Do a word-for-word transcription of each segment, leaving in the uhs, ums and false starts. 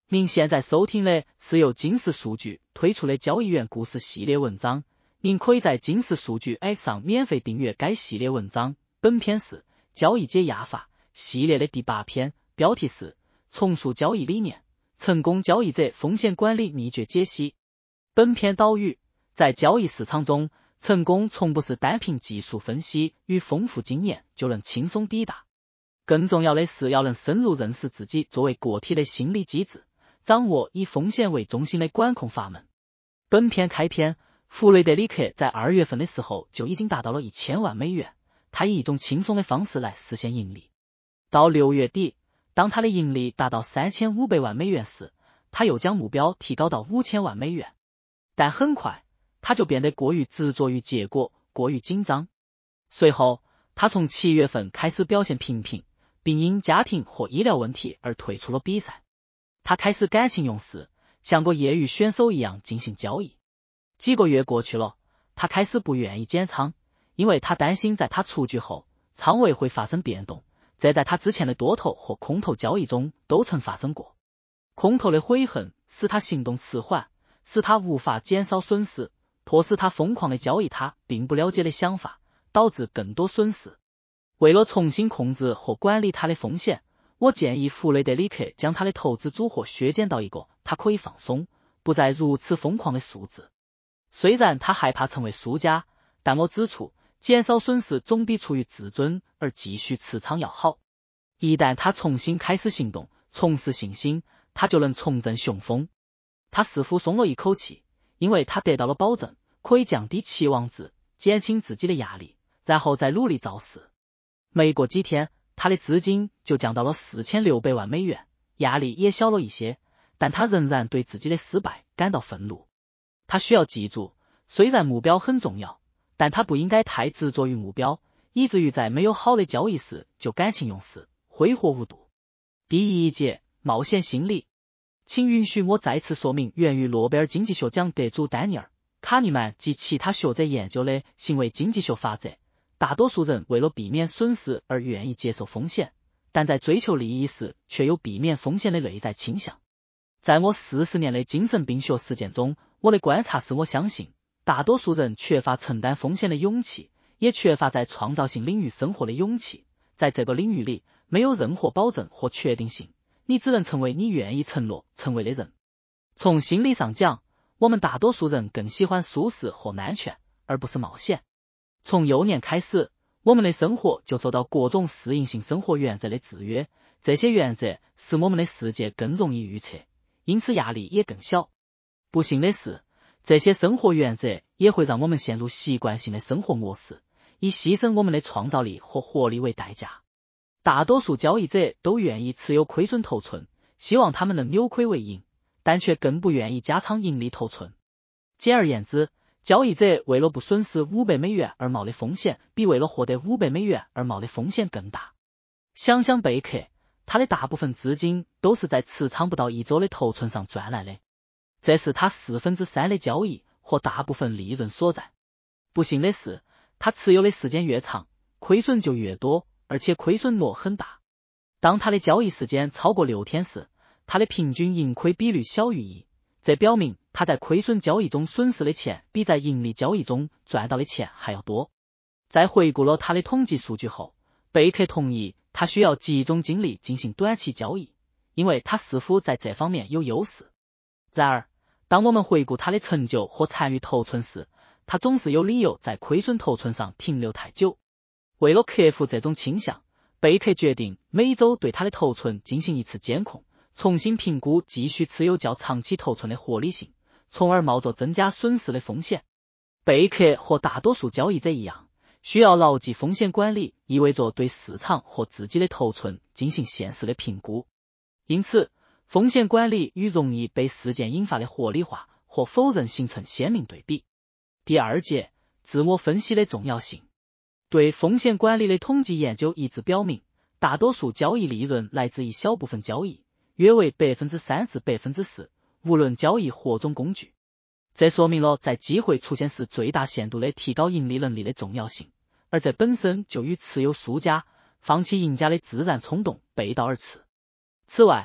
您现在收听的是由金石数据推出的交易员故事系列文章，您可以在金石数据 App 上免费订阅该系列文章。本篇是交易解压法系列的第八篇，标题是重塑交易理念，成功交易者风险管理秘诀解析。本篇导语：在交易市场中，成功从不是单凭技术分析与丰富经验就能轻松抵达，更重要的是要能深入认识自己作为个体的心理机制，掌握以风险为中心的管控法门。本篇开篇，弗雷德里克在二月份的时候就已经达到了一千万美元，他以一种轻松的方式来实现盈利。到六月底，当他的盈利达到三千五百万美元时，他又将目标提高到五千万美元。但很快，他就变得过于执着于结果，过于紧张。随后，他从七月份开始表现平平，并因家庭或医疗问题而退出了比赛。他开始感情用事，像个业余选手一样进行交易。几个月过去了，他开始不愿意减仓，因为他担心在他出局后，仓位会发生变动，这在他之前的多头或空头交易中都曾发生过。空头的悔恨使他行动迟缓，使他无法减少损失，迫使他疯狂的交易他并不了解的想法，导致更多损失。为了重新控制或管理他的风险，我建议弗雷德里克将他的投资组合削减到一个他可以放松，不再如此疯狂的数字。虽然他害怕成为输家，但我指出，减少损失总比出于自尊而继续持仓要好。一旦他重新开始行动，重拾信心，他就能重振雄风。他似乎松了一口气，因为他得到了保证，可以降低期望值，减轻自己的压力，然后再努力造势。没过几天，他的资金就降到了四千六百万美元，压力也小了一些，但他仍然对自己的失败感到愤怒。他需要记住，虽然目标很重要，但他不应该太执着于目标，以至于在没有好的交易时就感情用事，挥霍无度。第一节冒险心理，请允许我再次说明源于诺贝尔经济学奖得主丹尼尔·卡尼曼及其他学者研究的行为经济学法则。大多数人为了避免损失而愿意接受风险，但在追求利益时却有避免风险的内在倾向。在我四十年的精神病学实践中，我的观察是我相信，大多数人缺乏承担风险的勇气，也缺乏在创造性领域生活的勇气。在这个领域里，没有任何保证或确定性，你只能成为你愿意承诺成为的人。从心理上讲，我们大多数人更喜欢舒适或安全，而不是冒险。从幼年开始，我们的生活就受到各种适应性生活原则的制约，这些原则使我们的世界更容易预测，因此压力也更小。不幸的是，这些生活原则也会让我们陷入习惯性的生活模式，以牺牲我们的创造力和活力为代价。大多数交易者都愿意持有亏损头寸，希望他们能扭亏为盈，但却更不愿意加仓盈利头寸。简而言之，交易者为了不损失五百美元而冒的风险，比为了获得五百美元而冒的风险更大。想想贝克，他的大部分资金都是在持仓不到一周的头寸上赚来的，这是他四分之三的交易和大部分利润所在。不幸的是，他持有的时间越长，亏损就越多，而且亏损额很大。当他的交易时间超过六天时，他的平均盈亏比率小于一，这表明他在亏损交易中损失的钱比在盈利交易中赚到的钱还要多。在回顾了他的统计数据后，贝克同意他需要集中精力进行短期交易，因为他似乎在这方面有优势。然而，当我们回顾他的成就或参与头寸时，他总是有理由在亏损头寸上停留太久。为了克服这种倾向，贝克决定每周对他的头寸进行一次监控，重新评估继续持有较长期头寸的合理性，从而冒着增加损失的风险。贝克和大多数交易者一样，需要牢记风险管理意味着对市场或自己的头寸进行现实的评估。因此，风险管理与容易被事件引发的合理化或否认形成鲜明对比。第二节，自我分析的重要性。对风险管理的统计研究一致表明，大多数交易利润来自一小部分交易，约为 百分之三 至 百分之四， 无论交易何种工具。这说明了在机会出现时最大限度的提高盈利能力的重要性，而这本身就与持有输家、放弃赢家的自然冲动背道而驰。此外，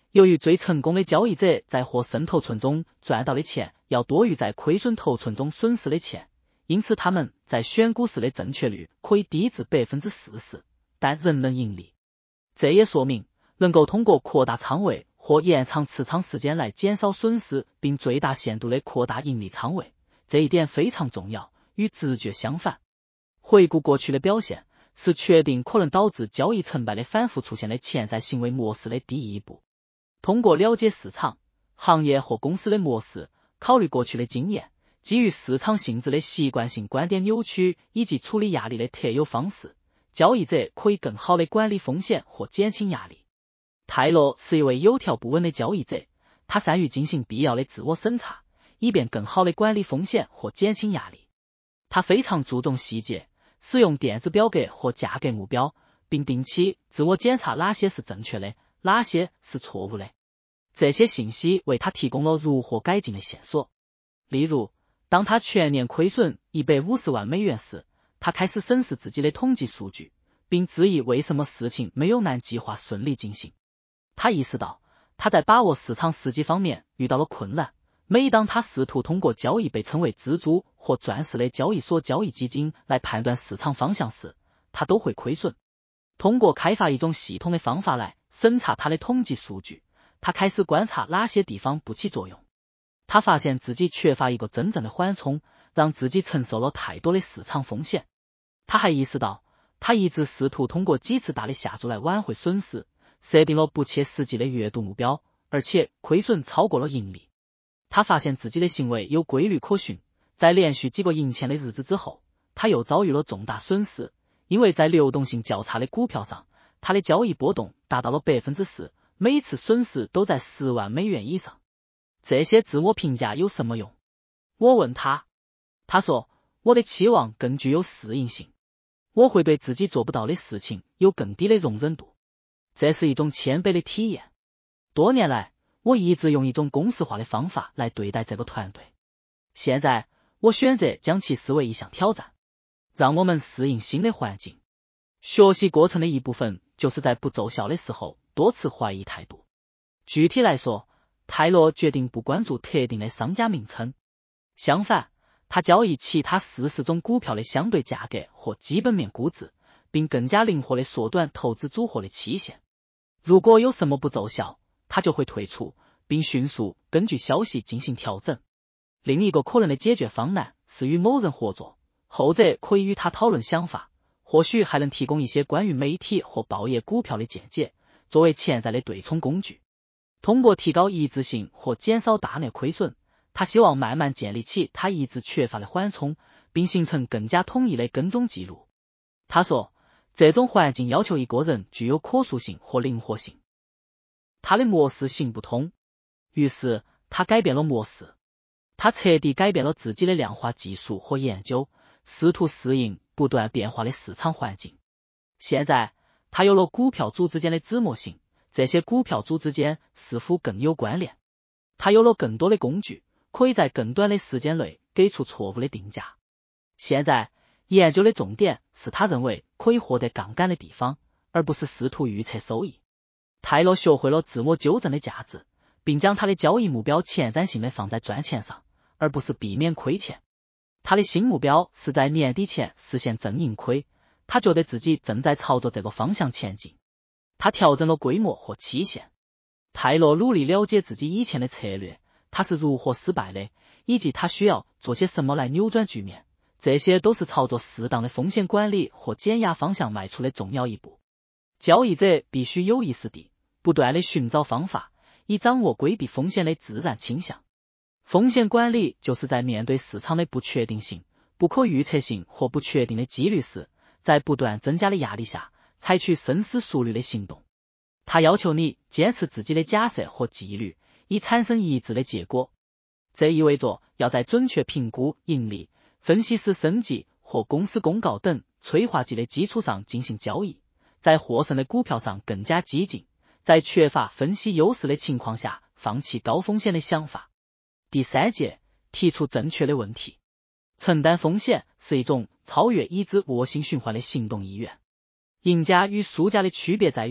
由于最成功的交易者在获胜头寸中赚到的钱要多于在亏损头寸中损失的钱，因此他们在选股时的正确率可以低至 百分之四十， 但仍能盈利。这也说明能够通过扩大仓位或延长持仓时间来减少损失并最大限度的扩大盈利仓位，这一点非常重要，与直觉相反。回顾过去的表现，是确定可能导致交易成败的反复出现的潜在行为模式的第一步。通过了解市场、行业或公司的模式，考虑过去的经验，基于市场性质的习惯性观点扭曲以及处理压力的特有方式，交易者可以更好地管理风险或减轻压力。泰勒是一位有条不紊的交易者，他善于进行必要的自我审查，以便更好地管理风险或减轻压力。他非常注重细节，使用电子表格或价格目标，并定期自我检查哪些是正确的，哪些是错误的。这些信息为他提供了如何改进的线索。例如，当他全年亏损一百五十万美元时，他开始审视自己的统计数据，并质疑为什么事情没有按计划顺利进行。他意识到他在把握市场时机方面遇到了困难，每当他试图通过交易被称为蜘蛛或钻石的交易所交易基金来判断市场方向时，他都会亏损。通过开发一种系统的方法来审查他的统计数据，他开始观察哪些地方不起作用。他发现自己缺乏一个真正的缓冲，让自己承受了太多的市场风险。他还意识到，他一直试图通过几次大的下注来挽回损失，设定了不切实际的月度目标，而且亏损超过了盈利。他发现自己的行为有规律可循，在连续几个赢钱的日子之后，他又遭遇了重大损失，因为在流动性较差的股票上，他的交易波动达到了 百分之四， 每次损失都在十万美元以上。这些自我评价有什么用？我问他。他说，我的期望更具有适应性，我会对自己做不到的事情有更低的容忍度。这是一种谦卑的体验。多年来，我一直用一种公式化的方法来对待这个团队。现在，我选择将其视为一项挑战，让我们适应新的环境。学习过程的一部分就是在不奏效的时候多次怀疑态度。具体来说，泰勒决定不关注特定的商家名称，相反，他交易其他四十种股票的相对价格或基本面估值，并更加灵活地缩短投资组合的期限。如果有什么不奏效，他就会退出，并迅速根据消息进行调整。另一个可能的解决方案是与某人合作，后者可以与他讨论想法，或许还能提供一些关于媒体或报业股票的见解，作为潜在的对冲工具。通过提高一致性或减少大额亏损，他希望慢慢建立起他一直缺乏的缓冲，并形成更加统一的跟踪记录。他说，这种环境要求一个人具有可塑性或灵活性。他的模式行不通，于是他改变了模式。他彻底改变了自己的量化技术和研究，试图适应不断变化的市场环境。现在，他有了股票组之间的指模性，这些股票组之间似乎更有关联。他有了更多的工具，可以在更短的时间内给出错误的定价。现在，研究的重点是他认为可以获得杠杆的地方，而不是试图预测收益。泰勒学会了自我纠正的价值，并将他的交易目标前瞻性的放在赚钱上，而不是避免亏钱。他的新目标是在年底前实现正盈亏，他觉得自己正在朝着这个方向前进。他调整了规模和期限。泰勒努力了解自己以前的策略，他是如何失败的，以及他需要做些什么来扭转局面。这些都是朝着适当的风险管理或减压方向迈出的重要一步。交易者必须有意识地不断地寻找方法，以掌握规避风险的自然倾向。风险管理就是在面对市场的不确定性、不可预测性或不确定的几率时，在不断增加的压力下，采取深思熟虑的行动。它要求你坚持自己的假设或纪律，以产生一致的结果。这意味着要在准确评估盈利、分析师审计或公司公告等催化剂的基础上进行交易，在获胜的股票上更加激进，在缺乏分析优势的情况下放弃高风险的想法。第三节，提出正确的问题。承担风险是一种超越已知恶性循环的行动意愿。赢家与输家的区别在于，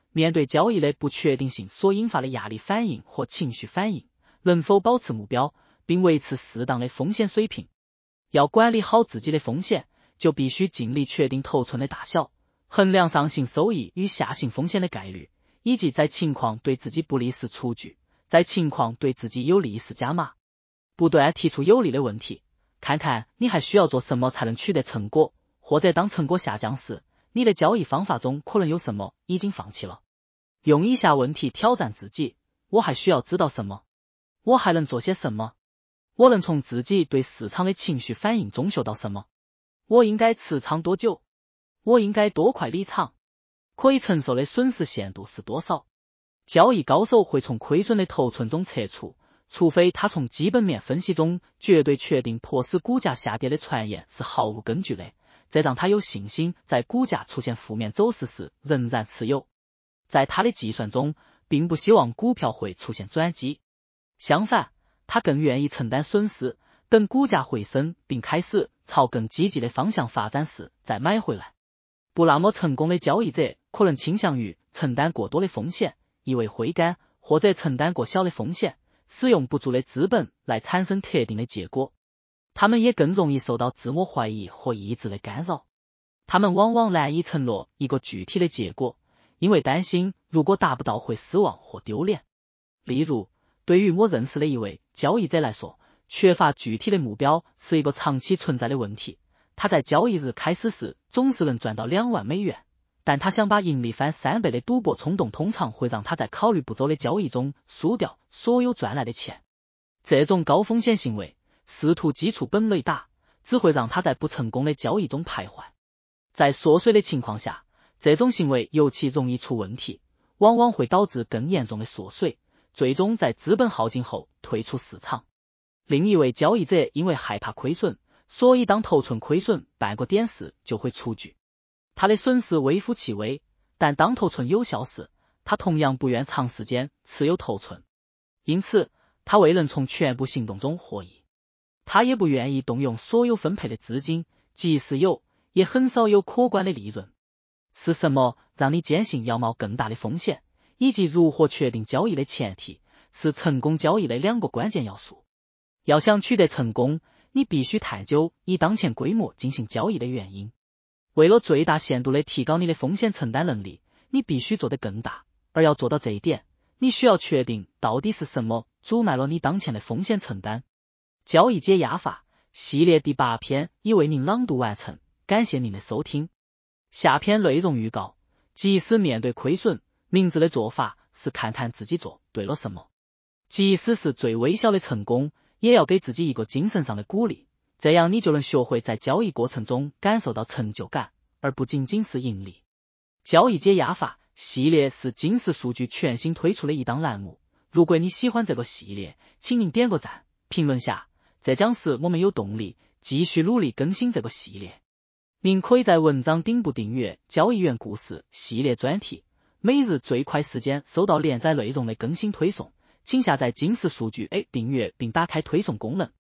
面对交易的不确定性所引发的压力反应或情绪反应，能否保持目标，并维持适当的风险水平。要管理好自己的风险，就必须尽力确定头寸的大小，衡量上行收益与下行风险的概率，以及在情况对自己不利时出局，在情况对自己有利时加码。不断提出有利的问题，看看你还需要做什么才能取得成果，或者当成果下降时，你的交易方法中可能有什么已经放弃了。用以下问题挑战自己：我还需要知道什么？我还能做些什么？我能从自己对市场的情绪反应中学到什么？我应该持仓多久？我应该多快离场？可以承受的损失限度是多少？交易高手会从亏损的头寸中撤出，除非他从基本面分析中绝对确定迫使股价下跌的传言是毫无根据的，这让他有信心在股价出现负面走势时仍然持有。在他的计算中，并不希望股票会出现转机，相反，他更愿意承担损失，等股价回升并开始朝更积极的方向发展时再买回来。不那么成功的交易者可能倾向于承担过多的风险，一味挥杆，或者承担过小的风险，使用不足的资本来产生特定的结果。他们也更容易受到自我怀疑或意志的干扰。他们往往难以承诺一个具体的结果，因为担心如果达不到会失望或丢脸。例如，对于我认识的一位交易者来说，缺乏具体的目标是一个长期存在的问题。他在交易日开始时总是能赚到两万美元，但他想把盈利翻三倍的赌博冲动通常会让他在考虑不周的交易中输掉所有赚来的钱。这种高风险行为，试图基础本垒打，只会让他在不成功的交易中徘徊。在缩水的情况下，这种行为尤其容易出问题，往往会导致更严重的缩水，最终在资本耗尽后退出市场。另一位交易者因为害怕亏损，所以当头寸亏损半个点时就会出局。他的损失微乎其微，但当头寸有效时，他同样不愿长时间持有头寸，因此他未能从全部行动中获益。他也不愿意动用所有分配的资金，即使有，也很少有可观的利润。是什么让你坚信要冒更大的风险，以及如何确定交易的前提，是成功交易的两个关键要素。要想取得成功，你必须探究以当前规模进行交易的原因。为了最大限度地提高你的风险承担能力，你必须做得更大，而要做到这一点，你需要确定到底是什么阻碍了你当前的风险承担。交易解压法系列第八篇已为您朗读完成，感谢您的收听。下篇内容预告：即使面对亏损，明智的做法是看看自己做对了什么。即使是最微小的成功，也要给自己一个精神上的鼓励，这样你就能学会在交易过程中感受到成就感，而不仅仅是盈利。交易解压法系列是金石数据全新推出的一档栏目，如果你喜欢这个系列，请您点个赞，评论下，这将使我们有动力继续努力更新这个系列。您可以在文章顶部订阅交易员故事系列专题，每日最快时间收到连载内容的更新推送，请下载金石数据 A 订阅并打开推送功能。